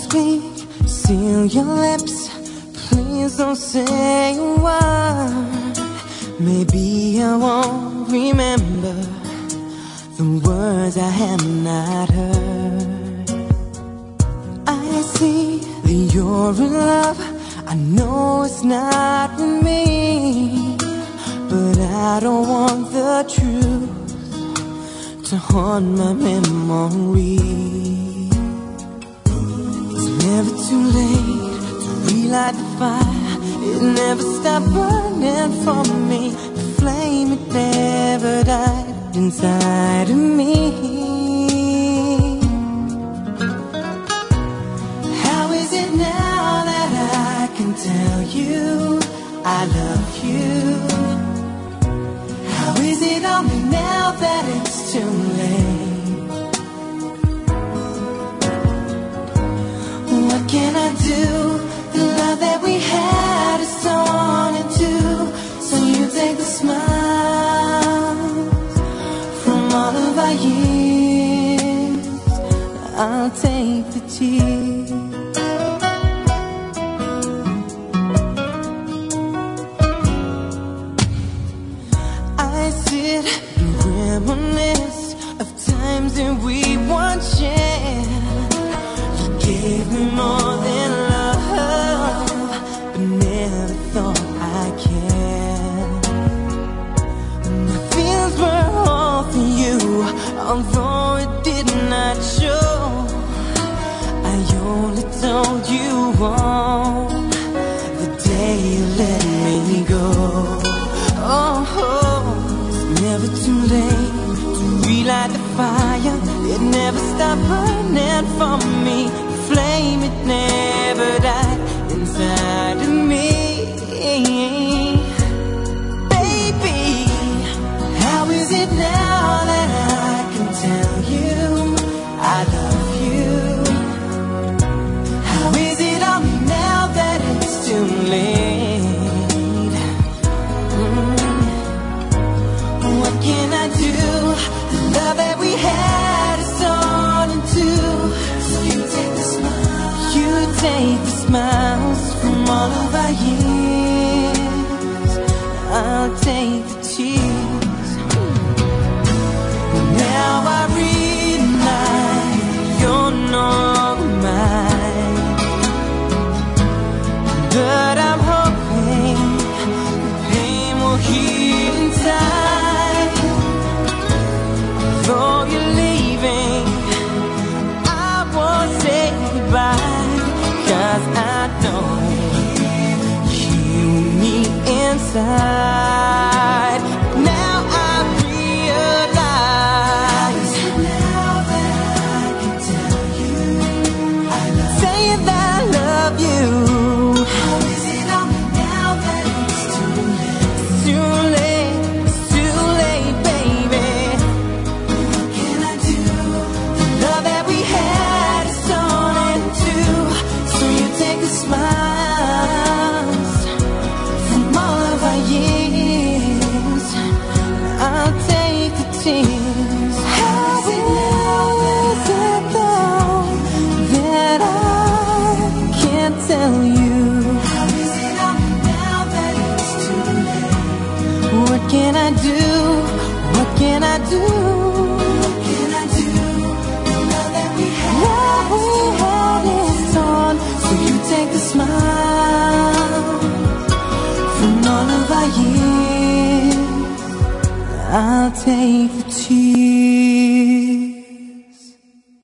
speak, seal your lips. Please don't say a word. Maybe I won't remember the words I have not heard. I see that you're in love. I know it's not with me, but I don't want the truth to haunt my memory. It's never too late to relight the fire. It never stopped burning for me. The flame, it never died inside of me. How is it now that I can tell you I love you? How is it only now that it's too late? What can I do? The love that we had is torn in two. So you take the smiles from all of our years, I'll take the tears. I sit and reminisce of times that we once shared. You gave me more than love, but never thought I cared. My feelings were all for you, although it did not show. I only told you all the day you let me go. It's never too late to relight the fire. It never stopped burning for me. The flame, it never died inside of me. Baby, how is it now that I can tell you I love you? How is it only now that it's too late? What can I do? The love that we had is torn in two. So you take the smiles, you take the smiles from all of our years, I'll take the tears. Now I realize you're not mine, but I'm hoping the pain will heal in time. Though you're leaving, I won't say goodbye, 'cause I know you need inside. Now I realize, now that I can tell you I love you. Say that I love you. How is it only now that it's too late? It's too late, it's too late, baby. What can I do? The love that we had is torn in two. So you take the smiles from all of our years, I'll take the tears. How is it though that I can't tell you? How is it only now that it's too late? What can I do? What can I do? What can I do? The love that we had is torn. So you take the smile from all of our years, I'll take the tears.